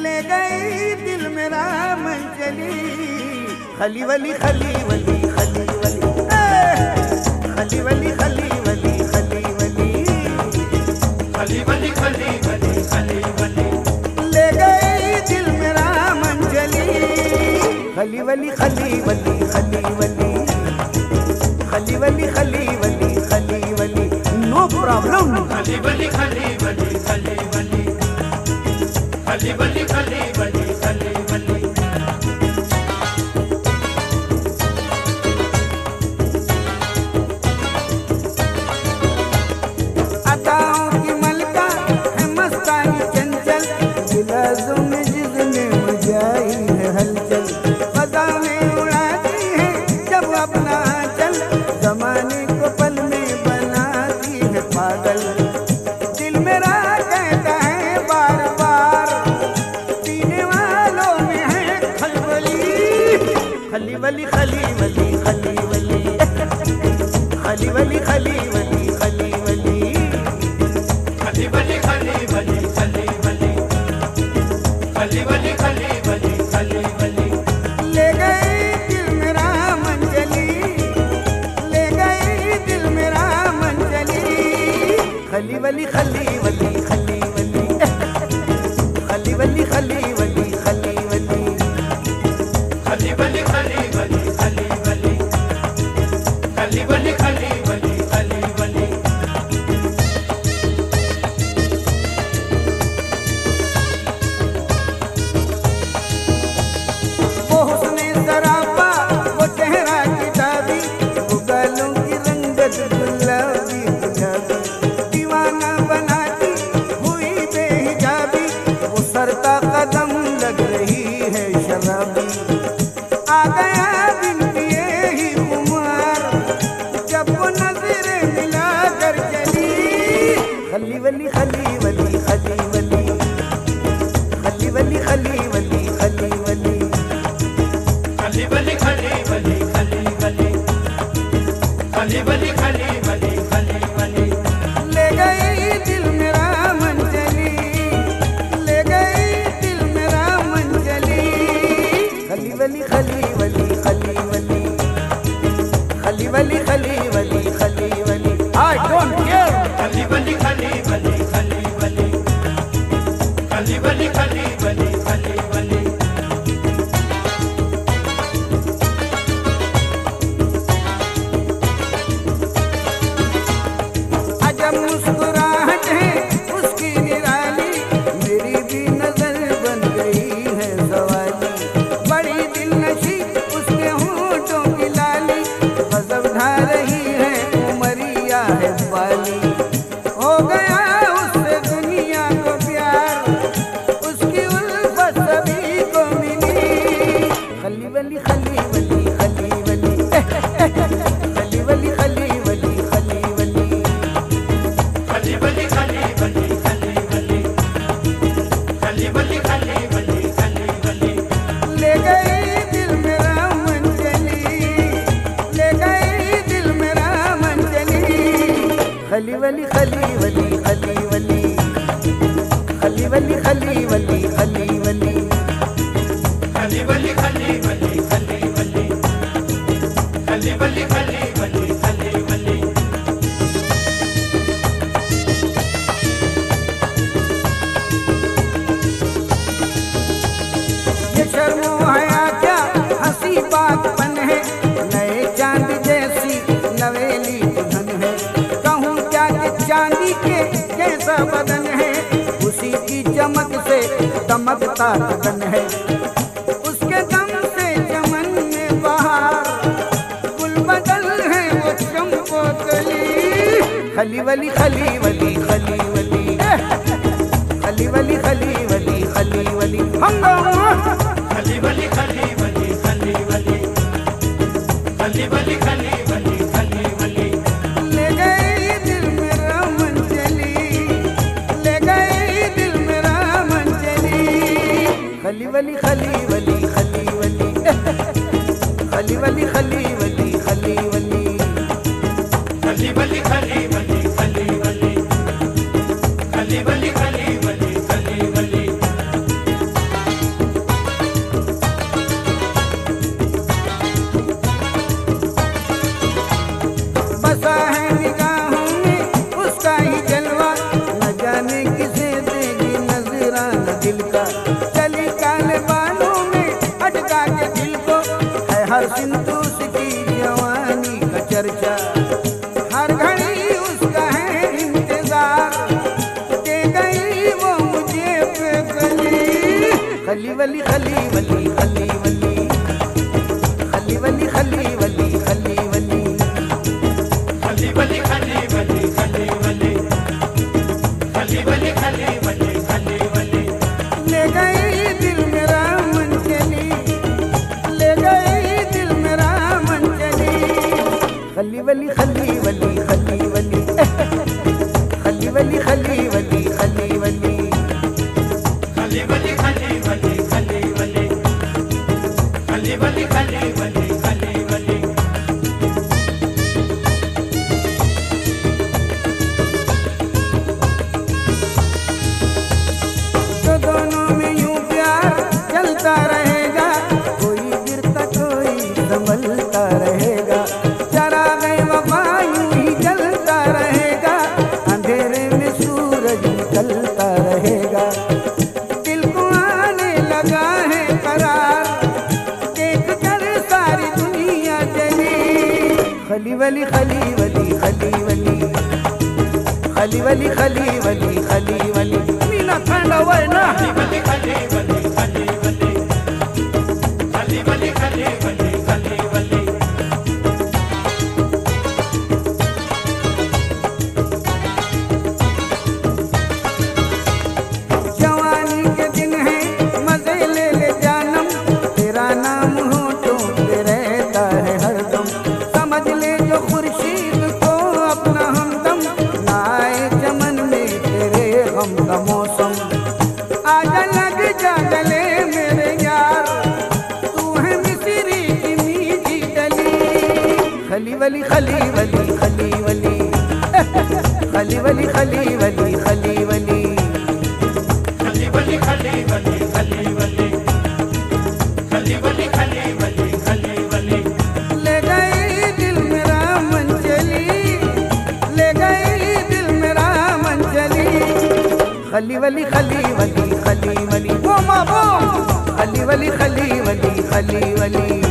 ले गई दिल मेरा मन चली, खली वली खली वली खली वली खली वली खली वली खली वली खली वली खली वली खली वली ले गई दिल मेरा मन चली, खली वली खली वली खली वली खली वली खली वली खली वली नो प्रॉब्लम। खली वली खली वली खली वली खली वली खली वली खली वली अदाओं की मलका है मस्तानी चंचल, दिलाजों में जिसने मचाई है हलचल, फजा में उड़ाती है जब अपना चल, जमाने को पल में बनाती है पागल। दिल मेरा कहता है बार बार, पीने वालों में है खलबली, खली वली खली वली खली वली खली वली खली वली खली वली खली वली खली वली खली वली खली वली खली वली खली वली ले गई दिल मेरा मन चली, ले गई दिल मेरा मन चली, खली वली खली वली खली वली खली वली खली वली खली वली खली वली खली वली खली वली खली वली खली वली खली वली वो हुस्ने सरापा वो चेहरा किताबी, वो गालों की रंगत गुलाबी गुलाबी, दीवाना बनाती हुई बेहिजाबी, वो सरता कदम लग रही है शराबी। आ गया बिन पिए ही खुमार, जब वो नजरें मिला कर चली, खली वली खली वली खली वली खली वली खली वली खली वली खली वली खली वली खली वली खली वली खली वली खली वली ले गई दिल मेरा मन चली, ले गई दिल मेरा मन चली, खली वली खली वली खली वली खली वली खली वली खली वली आई डोंट केयर। खली वली खली वली खली वली खली वली खली वली खली वली अजब मुस्कुराहट है उसकी निराली, मेरी भी नजर बन गई है सवाली, बड़ी दिल नशी उसके होठों की लाली, गजब ढा रही है उमरिया है बाली, हो गया उससे दुनिया को प्यार, उसकी उल्फत सभी को मिली, खली वली खली वली खली वली खली वली खली वली खली वली खली वली खली वली खली वली खली वली खली वली खली वली ले गई दिल मेरा मन चली, ले गई दिल मेरा मन चली, खली वली खली वली खली वली खली वली खली वली खली वली खली वली खली वली खली वली खली वली खली वली खली वली ये शर्मो हया क्या हंसी बातपन है, नए चांद जैसी नवेली दुल्हन है, कहूँ क्या कि चांदी के जैसा बदन है, उसी की चमक से दमकता बदन है, उसके दम से चमन में बहार, गुल बदल है वो चंपो कली, खली वली खली वली खली वली खली वली खली वली खली वली हंगामा खली वली खली वली खली वली खली वली खली वली खली वली ले गई दिल मेरा मन चली, ले गई दिल मेरा मन चली, खली वली खली वली खली वली खली वली खली वली खली वली खली वली खली वली खली वली खली वली खली वली खली वली खली वली खली वली खली वली खली वली खली वली खली वली खली वली खली वली खली वली खली वली खली वली खली वली ले गई दिल मेरा मन चली ले गई दिल मेरा मन चली खली वली खली वली खली वली खली वली खली वली खली वली खली वली खली वली खली वली खली वली खली वली खली वली तो दोनों में यूं प्यार चलता रहेगा कोई गिरता कोई संभलता रहेगा चरा गए वफा यूं ही जलता रहेगा अंधेरे में सूरज निकलता रहेगा दिल को आने लगा है करार देख कर सारी दुनिया जली खली वली खली वली खली वली खली वली खली वली खली वली मीना खंडा वरना खली वली खली वली खली वली खली वली खली वली खली वली जवानी के दिन है मजे ले ले जानम तेरा नाम होठों पे रहता है हरदम समझ ले जो खुर्शीद को अपना हमदम ना आए चमन में तेरे गम का मौसम आजा लग जा गले मेरे यार तू है मिस्री की मीठी डली खली वली खली वली खली वली खली वली खली वली खली वली खली वली खली वली खली वली खली वली खली वली खली वली ले गई दिल मेरा मन चली ले गई दिल मेरा मन चली खली वली खली वली खली वली वो माँ वो खली वली खली वली खली वली